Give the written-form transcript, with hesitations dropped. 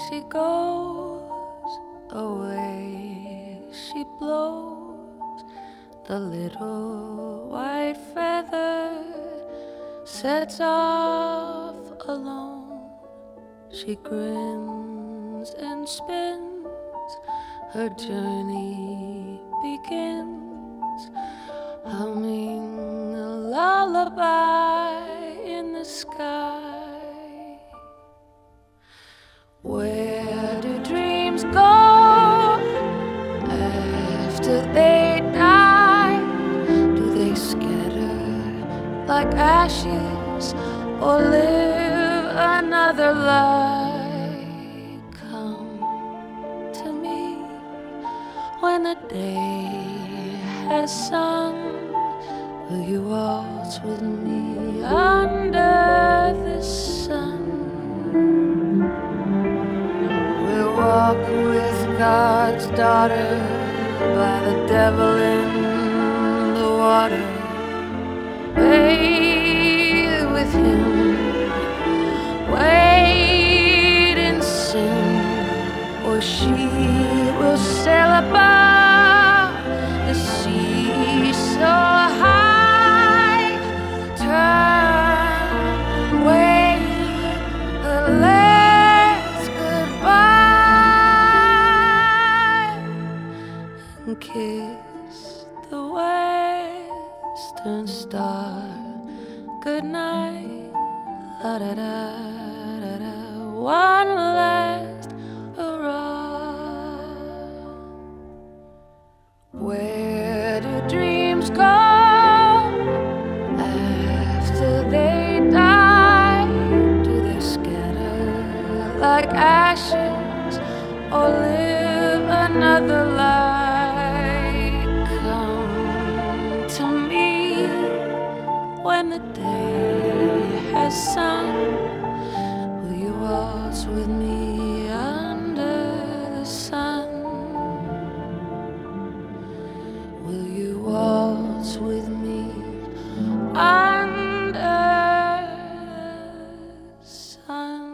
she goes, away she blows. The little white feather sets off alone. She grins and spins, her journey begins, humming a lullaby in the sky. Where do dreams go after they die? Do they scatter like ashes or live another life? Come to me when the day has sung. Will you waltz with me under the sun? We'll walk with God's daughter by the devil in the water, bathe with him, wade in sin, or she will sail above the sea so high. Turn, wave the last goodbye and kiss the western star goodnight. La da da da da. One last hurrah. Where do dreams go after they die? Do they scatter like ashes or live another life? Come to me when the day has sung. Will you waltz with me under the sun? Will you waltz with me under the sun?